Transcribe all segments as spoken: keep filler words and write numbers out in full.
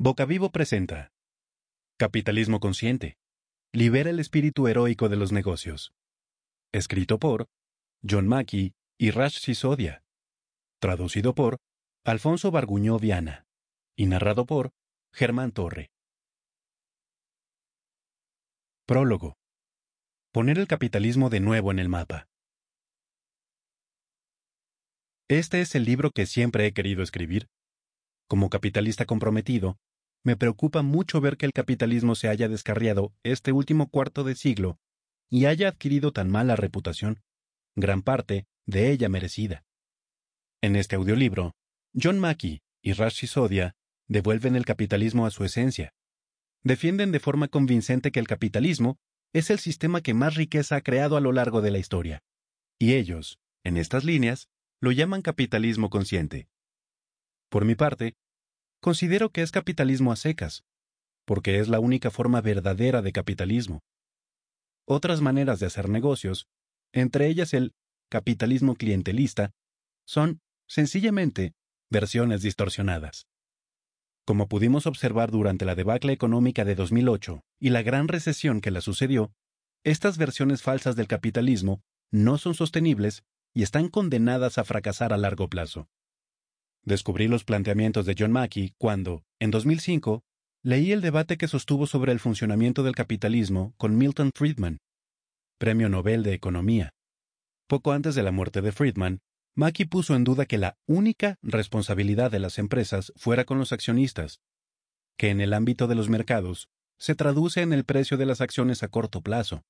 Bocavivo presenta Capitalismo Consciente. Libera el espíritu heroico de los negocios. Escrito por John Mackey y Raj Sisodia. Traducido por Alfonso Barguñó Viana. Y narrado por Germán Torre. Prólogo. Poner el capitalismo de nuevo en el mapa. Este es el libro que siempre he querido escribir. Como capitalista comprometido, me preocupa mucho ver que el capitalismo se haya descarriado este último cuarto de siglo y haya adquirido tan mala reputación, gran parte de ella merecida. En este audiolibro, John Mackey y Raj Sisodia devuelven el capitalismo a su esencia. Defienden de forma convincente que el capitalismo es el sistema que más riqueza ha creado a lo largo de la historia. Y ellos, en estas líneas, lo llaman capitalismo consciente. Por mi parte, considero que es capitalismo a secas, porque es la única forma verdadera de capitalismo. Otras maneras de hacer negocios, entre ellas el capitalismo clientelista, son, sencillamente, versiones distorsionadas. Como pudimos observar durante la debacle económica de dos mil ocho y la gran recesión que la sucedió, estas versiones falsas del capitalismo no son sostenibles y están condenadas a fracasar a largo plazo. Descubrí los planteamientos de John Mackey cuando, en dos mil cinco, leí el debate que sostuvo sobre el funcionamiento del capitalismo con Milton Friedman, Premio Nobel de Economía. Poco antes de la muerte de Friedman, Mackey puso en duda que la única responsabilidad de las empresas fuera con los accionistas, que en el ámbito de los mercados se traduce en el precio de las acciones a corto plazo.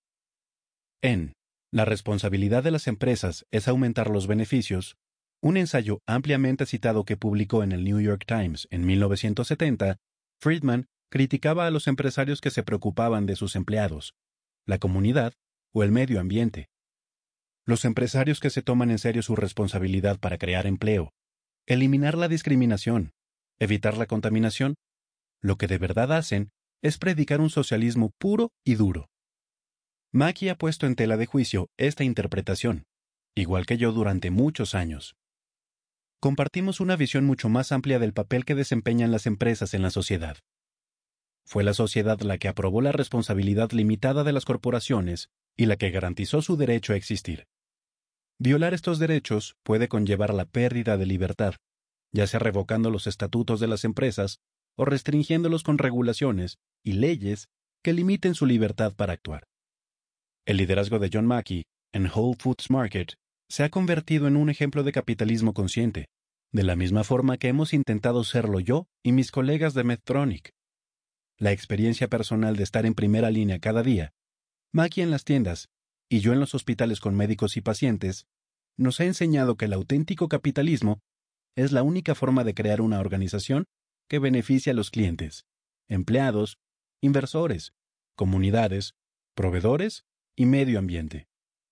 En La responsabilidad de las empresas es aumentar los beneficios, un ensayo ampliamente citado que publicó en el New York Times en mil novecientos setenta, Friedman criticaba a los empresarios que se preocupaban de sus empleados, la comunidad o el medio ambiente. Los empresarios que se toman en serio su responsabilidad para crear empleo, eliminar la discriminación, evitar la contaminación, lo que de verdad hacen es predicar un socialismo puro y duro. Mackey ha puesto en tela de juicio esta interpretación, igual que yo durante muchos años. Compartimos una visión mucho más amplia del papel que desempeñan las empresas en la sociedad. Fue la sociedad la que aprobó la responsabilidad limitada de las corporaciones y la que garantizó su derecho a existir. Violar estos derechos puede conllevar la pérdida de libertad, ya sea revocando los estatutos de las empresas o restringiéndolos con regulaciones y leyes que limiten su libertad para actuar. El liderazgo de John Mackey en Whole Foods Market se ha convertido en un ejemplo de capitalismo consciente, de la misma forma que hemos intentado serlo yo y mis colegas de Medtronic. La experiencia personal de estar en primera línea cada día, Mackey en las tiendas y yo en los hospitales con médicos y pacientes, nos ha enseñado que el auténtico capitalismo es la única forma de crear una organización que beneficie a los clientes, empleados, inversores, comunidades, proveedores y medio ambiente.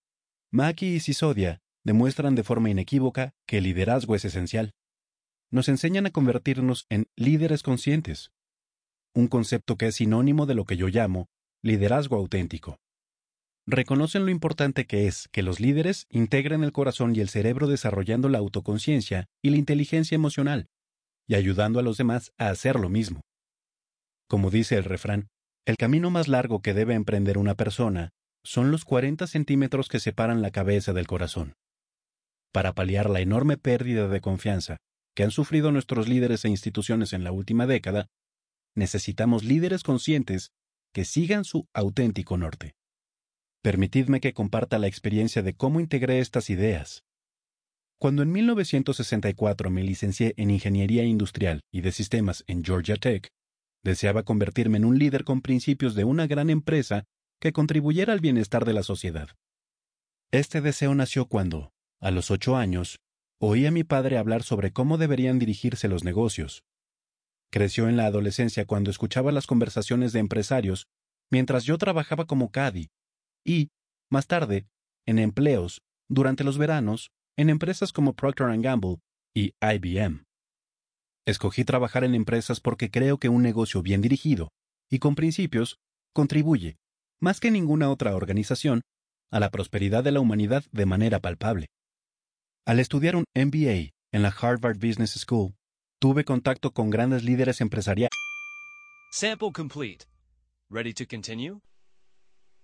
Mackey y Sisodia demuestran de forma inequívoca que el liderazgo es esencial. Nos enseñan a convertirnos en líderes conscientes, un concepto que es sinónimo de lo que yo llamo liderazgo auténtico. Reconocen lo importante que es que los líderes integren el corazón y el cerebro desarrollando la autoconciencia y la inteligencia emocional, y ayudando a los demás a hacer lo mismo. Como dice el refrán, el camino más largo que debe emprender una persona son los cuarenta centímetros que separan la cabeza del corazón. Para paliar la enorme pérdida de confianza que han sufrido nuestros líderes e instituciones en la última década, necesitamos líderes conscientes que sigan su auténtico norte. Permitidme que comparta la experiencia de cómo integré estas ideas. Cuando en mil novecientos sesenta y cuatro me licencié en Ingeniería Industrial y de Sistemas en Georgia Tech, deseaba convertirme en un líder con principios de una gran empresa que contribuyera al bienestar de la sociedad. Este deseo nació cuando, a los ocho años, oí a mi padre hablar sobre cómo deberían dirigirse los negocios. Creció en la adolescencia cuando escuchaba las conversaciones de empresarios mientras yo trabajaba como caddy y, más tarde, en empleos, durante los veranos, en empresas como Procter and Gamble y I B M. Escogí trabajar en empresas porque creo que un negocio bien dirigido y con principios contribuye, más que ninguna otra organización, a la prosperidad de la humanidad de manera palpable. Al estudiar un M B A en la Harvard Business School, tuve contacto con grandes líderes empresariales Sample complete. Ready to continue?